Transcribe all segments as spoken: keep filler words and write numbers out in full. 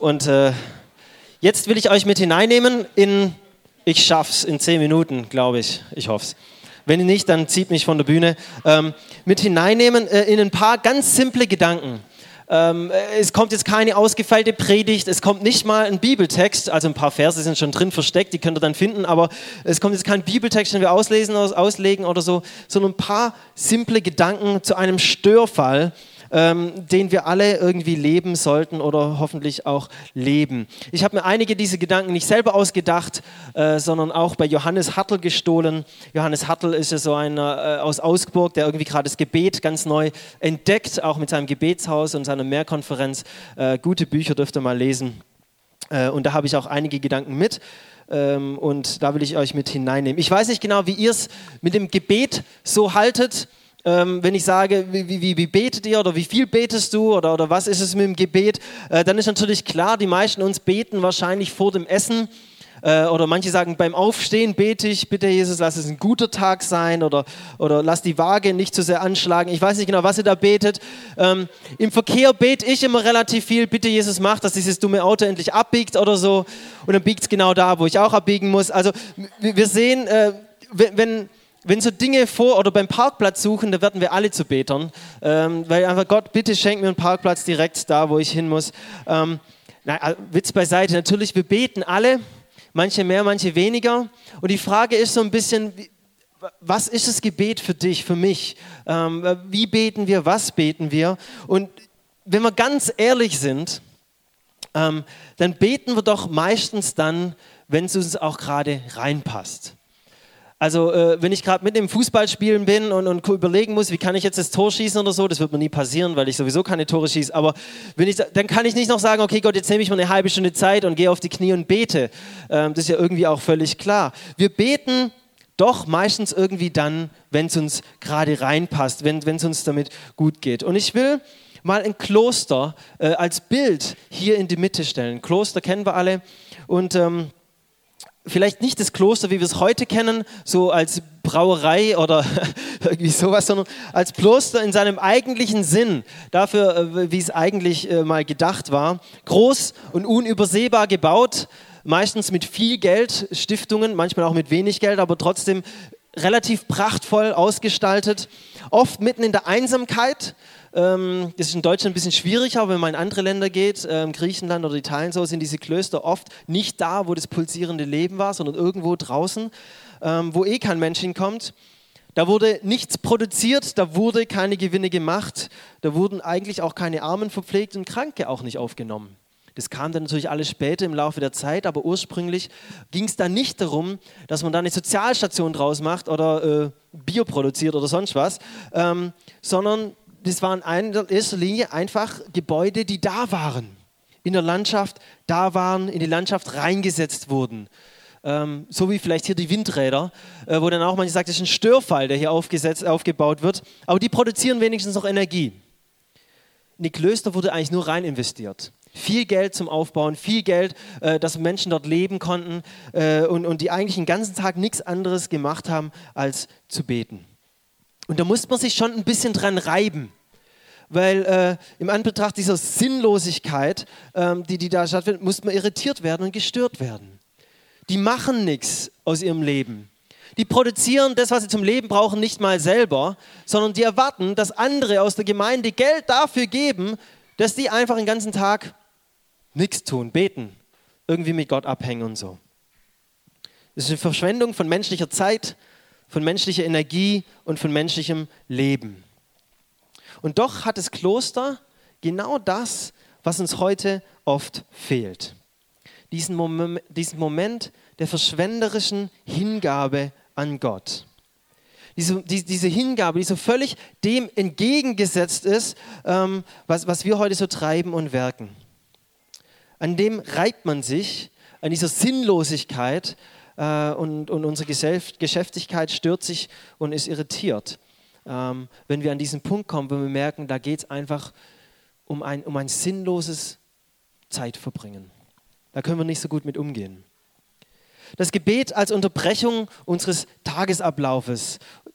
Und äh, jetzt will ich euch mit hineinnehmen in, ich schaff's in zehn Minuten, glaube ich, ich hoff's. Wenn nicht, dann zieht mich von der Bühne. Ähm, mit hineinnehmen äh, in ein paar ganz simple Gedanken. Ähm, es kommt jetzt keine ausgefeilte Predigt, es kommt nicht mal ein Bibeltext, also ein paar Verse sind schon drin versteckt, die könnt ihr dann finden, aber es kommt jetzt kein Bibeltext, den wir auslesen, auslegen oder so, sondern ein paar simple Gedanken zu einem Störfall, Ähm, den wir alle irgendwie leben sollten oder hoffentlich auch leben. Ich habe mir einige dieser Gedanken nicht selber ausgedacht, äh, sondern auch bei Johannes Hartl gestohlen. Johannes Hartl ist ja so einer äh, aus Augsburg, der irgendwie gerade das Gebet ganz neu entdeckt, auch mit seinem Gebetshaus und seiner Mehrkonferenz. Äh, gute Bücher dürft ihr mal lesen. Äh, und da habe ich auch einige Gedanken mit. Ähm, und da will ich euch mit hineinnehmen. Ich weiß nicht genau, wie ihr es mit dem Gebet so haltet. Ähm, wenn ich sage, wie, wie, wie betet ihr oder wie viel betest du oder, oder was ist es mit dem Gebet, äh, dann ist natürlich klar, die meisten uns beten wahrscheinlich vor dem Essen äh, oder manche sagen, beim Aufstehen bete ich, bitte Jesus, lass es ein guter Tag sein oder, oder lass die Waage nicht zu sehr anschlagen. Ich weiß nicht genau, was ihr da betet. Ähm, Im Verkehr bete ich immer relativ viel, bitte Jesus, mach, dass dieses dumme Auto endlich abbiegt oder so und dann biegt es genau da, wo ich auch abbiegen muss. Also wir sehen, äh, wenn... wenn Wenn so Dinge vor oder beim Parkplatz suchen, da werden wir alle zu Betern, ähm, weil einfach Gott, bitte schenk mir einen Parkplatz direkt da, wo ich hin muss. Ähm, na, Witz beiseite, natürlich, wir beten alle, manche mehr, manche weniger. Und die Frage ist so ein bisschen, was ist das Gebet für dich, für mich? Ähm, wie beten wir, was beten wir? Und wenn wir ganz ehrlich sind, ähm, dann beten wir doch meistens dann, wenn es uns auch gerade reinpasst. Also äh, wenn ich gerade mit dem Fußballspielen bin und, und überlegen muss, wie kann ich jetzt das Tor schießen oder so, das wird mir nie passieren, weil ich sowieso keine Tore schieße, aber wenn ich, dann kann ich nicht noch sagen, okay Gott, jetzt nehme ich mir eine halbe Stunde Zeit und gehe auf die Knie und bete. Ähm, das ist ja irgendwie auch völlig klar. Wir beten doch meistens irgendwie dann, wenn es uns gerade reinpasst, wenn es uns damit gut geht. Und ich will mal ein Kloster äh, als Bild hier in die Mitte stellen. Kloster kennen wir alle und ähm, vielleicht nicht das Kloster, wie wir es heute kennen, so als Brauerei oder irgendwie sowas, sondern als Kloster in seinem eigentlichen Sinn, dafür, wie es eigentlich mal gedacht war. Groß und unübersehbar gebaut, meistens mit viel Geld, Stiftungen, manchmal auch mit wenig Geld, aber trotzdem relativ prachtvoll ausgestaltet, oft mitten in der Einsamkeit. Das ist in Deutschland ein bisschen schwierig, aber wenn man in andere Länder geht, Griechenland oder Italien so, sind diese Klöster oft nicht da, wo das pulsierende Leben war, sondern irgendwo draußen, wo eh kein Mensch hinkommt. Da wurde nichts produziert, da wurde keine Gewinne gemacht, da wurden eigentlich auch keine Armen verpflegt und Kranke auch nicht aufgenommen. Das kam dann natürlich alles später im Laufe der Zeit, aber ursprünglich ging es da nicht darum, dass man da eine Sozialstation draus macht oder äh, Bio produziert oder sonst was, ähm, sondern das waren in erster Linie einfach Gebäude, die da waren, in der Landschaft da waren, in die Landschaft reingesetzt wurden. Ähm, so wie vielleicht hier die Windräder, äh, wo dann auch manche sagen, das ist ein Störfall, der hier aufgesetzt, aufgebaut wird, aber die produzieren wenigstens noch Energie. In die Klöster wurde eigentlich nur rein investiert. Viel Geld zum Aufbauen, viel Geld, äh, dass Menschen dort leben konnten äh, und, und die eigentlich den ganzen Tag nichts anderes gemacht haben, als zu beten. Und da muss man sich schon ein bisschen dran reiben, weil äh, im Anbetracht dieser Sinnlosigkeit, ähm, die, die da stattfindet, muss man irritiert werden und gestört werden. Die machen nichts aus ihrem Leben. Die produzieren das, was sie zum Leben brauchen, nicht mal selber, sondern die erwarten, dass andere aus der Gemeinde Geld dafür geben, dass die einfach den ganzen Tag nichts tun, beten, irgendwie mit Gott abhängen und so. Das ist eine Verschwendung von menschlicher Zeit, von menschlicher Energie und von menschlichem Leben. Und doch hat das Kloster genau das, was uns heute oft fehlt. Diesen Moment, diesen Moment der verschwenderischen Hingabe an Gott. Diese, die, diese Hingabe, die so völlig dem entgegengesetzt ist, ähm, was, was wir heute so treiben und werken. An dem reibt man sich, an dieser Sinnlosigkeit äh, und, und unsere Geschäftigkeit stört sich und ist irritiert. Ähm, wenn wir an diesen Punkt kommen, wo wir merken, da geht es einfach um ein, um ein sinnloses Zeitverbringen. Da können wir nicht so gut mit umgehen. Das Gebet als Unterbrechung unseres Tagesablaufes,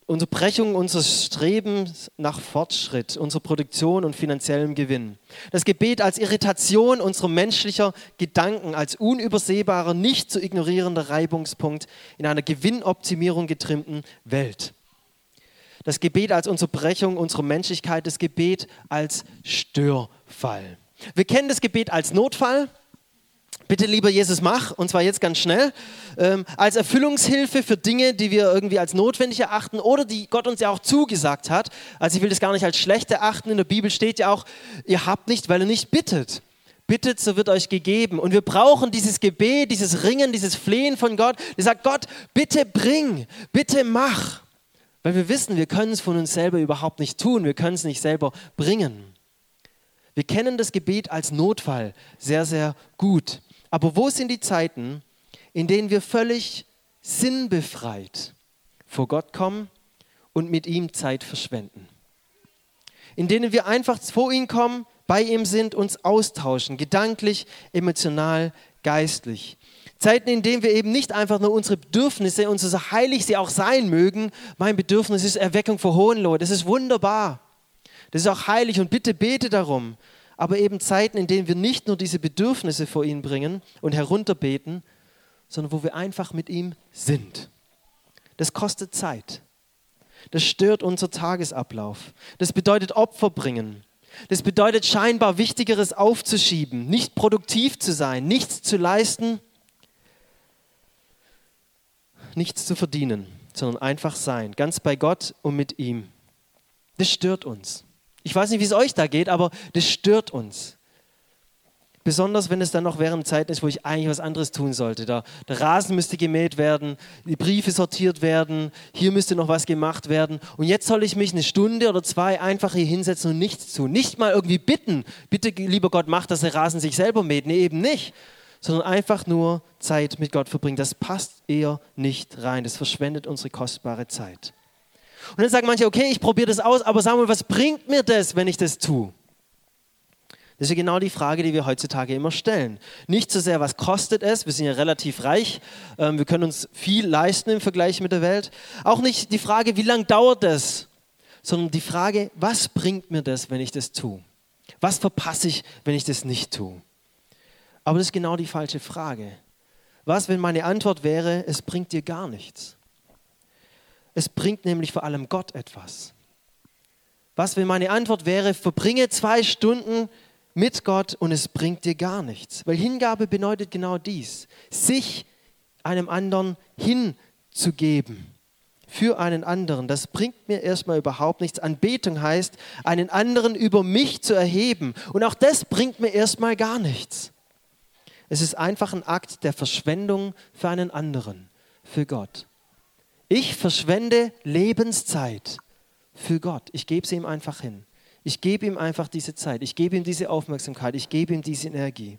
Unterbrechung unseres Strebens nach Fortschritt, unserer Produktion und finanziellem Gewinn. Das Gebet als Irritation unserer menschlicher Gedanken, als unübersehbarer, nicht zu ignorierender Reibungspunkt in einer Gewinnoptimierung getrimmten Welt. Das Gebet als Unterbrechung unserer Menschlichkeit, das Gebet als Störfall. Wir kennen das Gebet als Notfall. Bitte, lieber Jesus, mach, und zwar jetzt ganz schnell, ähm, als Erfüllungshilfe für Dinge, die wir irgendwie als notwendig erachten oder die Gott uns ja auch zugesagt hat. Also ich will das gar nicht als schlecht erachten. In der Bibel steht ja auch, ihr habt nicht, weil ihr nicht bittet. Bittet, so wird euch gegeben. Und wir brauchen dieses Gebet, dieses Ringen, dieses Flehen von Gott. Der sagt, Gott, bitte bring, bitte mach. Weil wir wissen, wir können es von uns selber überhaupt nicht tun. Wir können es nicht selber bringen. Wir kennen das Gebet als Notfall sehr, sehr gut. Aber wo sind die Zeiten, in denen wir völlig sinnbefreit vor Gott kommen und mit ihm Zeit verschwenden? In denen wir einfach vor ihn kommen, bei ihm sind, uns austauschen, gedanklich, emotional, geistlich. Zeiten, in denen wir eben nicht einfach nur unsere Bedürfnisse, und so heilig sie auch sein mögen, mein Bedürfnis ist Erweckung vor Hohenlohe, das ist wunderbar, das ist auch heilig und bitte bete darum. Aber eben Zeiten, in denen wir nicht nur diese Bedürfnisse vor ihn bringen und herunterbeten, sondern wo wir einfach mit ihm sind. Das kostet Zeit. Das stört unser Tagesablauf. Das bedeutet Opfer bringen. Das bedeutet scheinbar Wichtigeres aufzuschieben, nicht produktiv zu sein, nichts zu leisten, nichts zu verdienen, sondern einfach sein, ganz bei Gott und mit ihm. Das stört uns. Ich weiß nicht, wie es euch da geht, aber das stört uns. Besonders, wenn es dann noch während Zeiten ist, wo ich eigentlich was anderes tun sollte. Der, der Rasen müsste gemäht werden, die Briefe sortiert werden, hier müsste noch was gemacht werden. Und jetzt soll ich mich eine Stunde oder zwei einfach hier hinsetzen und nichts tun. Nicht mal irgendwie bitten, bitte lieber Gott, mach, dass der Rasen sich selber mäht. Nee, eben nicht. Sondern einfach nur Zeit mit Gott verbringen. Das passt eher nicht rein. Das verschwendet unsere kostbare Zeit. Und dann sagen manche, okay, ich probiere das aus, aber sag mal, was bringt mir das, wenn ich das tue? Das ist ja genau die Frage, die wir heutzutage immer stellen. Nicht so sehr, was kostet es, wir sind ja relativ reich, ähm, wir können uns viel leisten im Vergleich mit der Welt. Auch nicht die Frage, wie lange dauert das, sondern die Frage, was bringt mir das, wenn ich das tue? Was verpasse ich, wenn ich das nicht tue? Aber das ist genau die falsche Frage. Was, wenn meine Antwort wäre, es bringt dir gar nichts? Es bringt nämlich vor allem Gott etwas. Was, wenn meine Antwort wäre, verbringe zwei Stunden mit Gott und es bringt dir gar nichts? Weil Hingabe bedeutet genau dies, sich einem anderen hinzugeben, für einen anderen. Das bringt mir erstmal überhaupt nichts. Anbetung heißt, einen anderen über mich zu erheben. Und auch das bringt mir erstmal gar nichts. Es ist einfach ein Akt der Verschwendung für einen anderen, für Gott. Ich verschwende Lebenszeit für Gott. Ich gebe sie ihm einfach hin. Ich gebe ihm einfach diese Zeit. Ich gebe ihm diese Aufmerksamkeit. Ich gebe ihm diese Energie.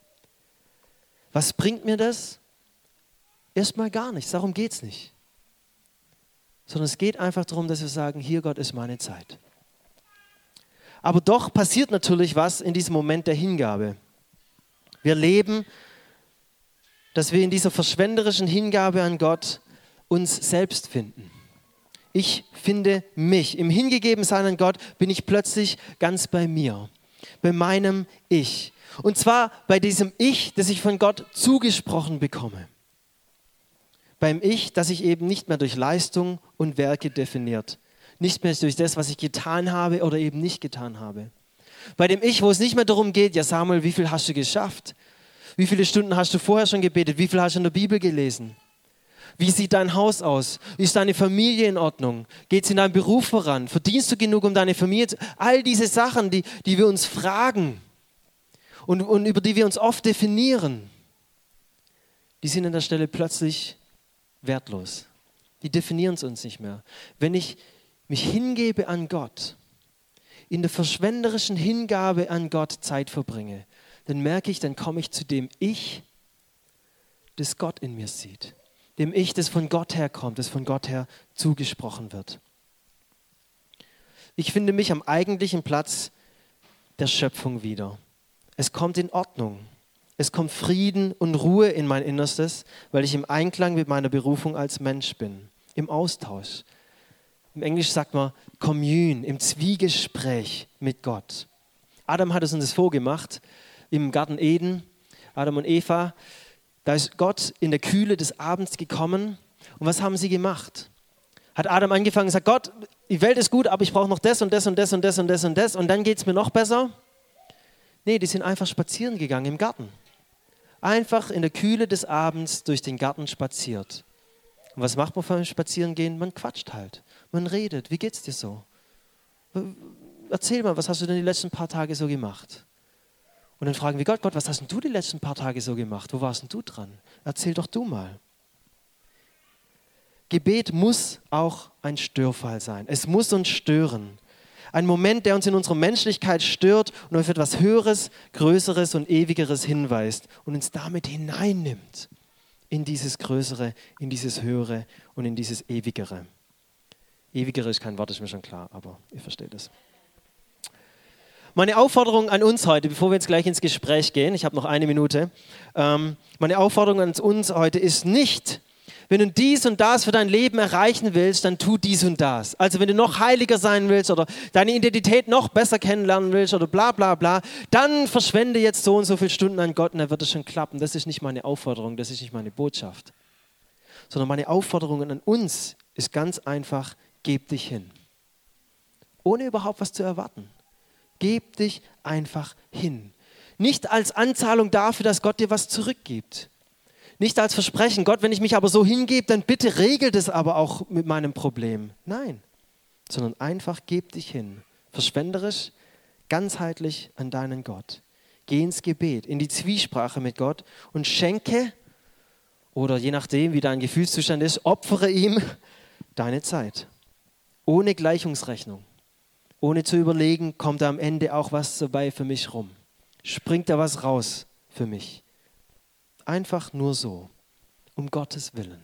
Was bringt mir das? Erstmal gar nichts. Darum geht es nicht. Sondern es geht einfach darum, dass wir sagen, hier Gott ist meine Zeit. Aber doch passiert natürlich was in diesem Moment der Hingabe. Wir leben, dass wir in dieser verschwenderischen Hingabe an Gott uns selbst finden. Ich finde mich. Im Hingegebensein an Gott bin ich plötzlich ganz bei mir, bei meinem Ich. Und zwar bei diesem Ich, das ich von Gott zugesprochen bekomme. Beim Ich, das sich eben nicht mehr durch Leistung und Werke definiert. Nicht mehr durch das, was ich getan habe oder eben nicht getan habe. Bei dem Ich, wo es nicht mehr darum geht, ja Samuel, wie viel hast du geschafft? Wie viele Stunden hast du vorher schon gebetet? Wie viel hast du in der Bibel gelesen? Wie sieht dein Haus aus? Ist deine Familie in Ordnung? Geht es in deinem Beruf voran? Verdienst du genug, um deine Familie zu... All diese Sachen, die, die wir uns fragen und, und über die wir uns oft definieren, die sind an der Stelle plötzlich wertlos. Die definieren es uns nicht mehr. Wenn ich mich hingebe an Gott, in der verschwenderischen Hingabe an Gott Zeit verbringe, dann merke ich, dann komme ich zu dem Ich, das Gott in mir sieht. Dem Ich, das von Gott herkommt, das von Gott her zugesprochen wird. Ich finde mich am eigentlichen Platz der Schöpfung wieder. Es kommt in Ordnung. Es kommt Frieden und Ruhe in mein Innerstes, weil ich im Einklang mit meiner Berufung als Mensch bin. Im Austausch. im Englisch sagt man Commune, im Zwiegespräch mit Gott. Adam hat es uns vorgemacht im Garten Eden, Adam und Eva. Da ist Gott in der Kühle des Abends gekommen. Und was haben sie gemacht? Hat Adam angefangen und gesagt, Gott, die Welt ist gut, aber ich brauche noch das und das und das und das und das und das und dann geht es mir noch besser? Nee, die sind einfach spazieren gegangen im Garten. Einfach in der Kühle des Abends durch den Garten spaziert. Und was macht man beim Spazierengehen? Man quatscht halt, man redet. Wie geht's dir so? Erzähl mal, was hast du denn die letzten paar Tage so gemacht? Und dann fragen wir Gott, Gott, was hast denn du die letzten paar Tage so gemacht? Wo warst denn du dran? Erzähl doch du mal. Gebet muss auch ein Störfall sein. Es muss uns stören. Ein Moment, der uns in unserer Menschlichkeit stört und auf etwas Höheres, Größeres und Ewigeres hinweist und uns damit hineinnimmt in dieses Größere, in dieses Höhere und in dieses Ewigere. Ewigere ist kein Wort, ist mir schon klar, aber ihr versteht es. Meine Aufforderung an uns heute, bevor wir jetzt gleich ins Gespräch gehen, ich habe noch eine Minute, ähm, meine Aufforderung an uns heute ist nicht, wenn du dies und das für dein Leben erreichen willst, dann tu dies und das. Also wenn du noch heiliger sein willst oder deine Identität noch besser kennenlernen willst oder bla bla bla, dann verschwende jetzt so und so viele Stunden an Gott und dann wird es schon klappen. Das ist nicht meine Aufforderung, das ist nicht meine Botschaft. Sondern meine Aufforderung an uns ist ganz einfach, gib dich hin. Ohne überhaupt was zu erwarten. Gib dich einfach hin. Nicht als Anzahlung dafür, dass Gott dir was zurückgibt. Nicht als Versprechen, Gott, wenn ich mich aber so hingebe, dann bitte regelt es aber auch mit meinem Problem. Nein, sondern einfach gib dich hin. Verschwenderisch, ganzheitlich an deinen Gott. Geh ins Gebet, in die Zwiesprache mit Gott und schenke, oder je nachdem, wie dein Gefühlszustand ist, opfere ihm deine Zeit. Ohne Gleichungsrechnung. Ohne zu überlegen, kommt da am Ende auch was dabei für mich rum. Springt da was raus für mich. Einfach nur so, um Gottes Willen.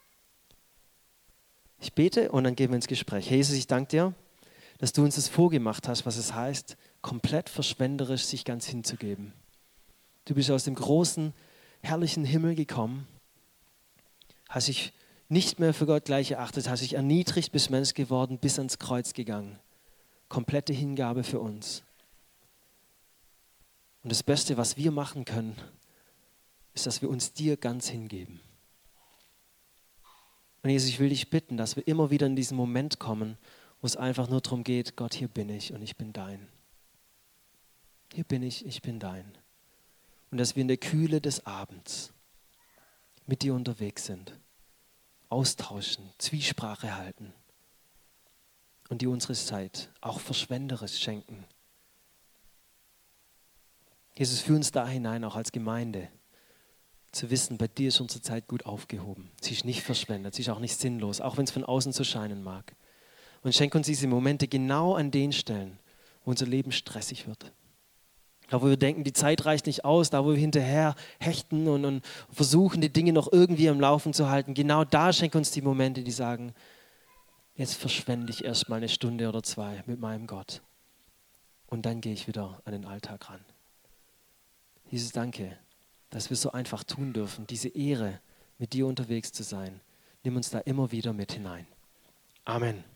Ich bete und dann gehen wir ins Gespräch. Jesus, ich danke dir, dass du uns das vorgemacht hast, was es heißt, komplett verschwenderisch sich ganz hinzugeben. Du bist aus dem großen, herrlichen Himmel gekommen, hast dich nicht mehr für Gott gleich erachtet, hast dich erniedrigt, bist Mensch geworden, bis ans Kreuz gegangen. Komplette Hingabe für uns. Und das Beste, was wir machen können, ist, dass wir uns dir ganz hingeben. Und Jesus, ich will dich bitten, dass wir immer wieder in diesen Moment kommen, wo es einfach nur darum geht, Gott, hier bin ich und ich bin dein. Hier bin ich, ich bin dein. Und dass wir in der Kühle des Abends mit dir unterwegs sind, austauschen, Zwiesprache halten und dir unsere Zeit auch verschwenderisch schenken. Jesus, führ uns da hinein, auch als Gemeinde, zu wissen, bei dir ist unsere Zeit gut aufgehoben. Sie ist nicht verschwendet, sie ist auch nicht sinnlos, auch wenn es von außen so scheinen mag. Und schenk uns diese Momente genau an den Stellen, wo unser Leben stressig wird. Da, wo wir denken, die Zeit reicht nicht aus, da, wo wir hinterher hechten und, und versuchen, die Dinge noch irgendwie am Laufen zu halten, genau da schenk uns die Momente, die sagen, jetzt verschwende ich erst mal eine Stunde oder zwei mit meinem Gott. Und dann gehe ich wieder an den Alltag ran. Jesus, danke, dass wir so einfach tun dürfen, diese Ehre, mit dir unterwegs zu sein. Nimm uns da immer wieder mit hinein. Amen.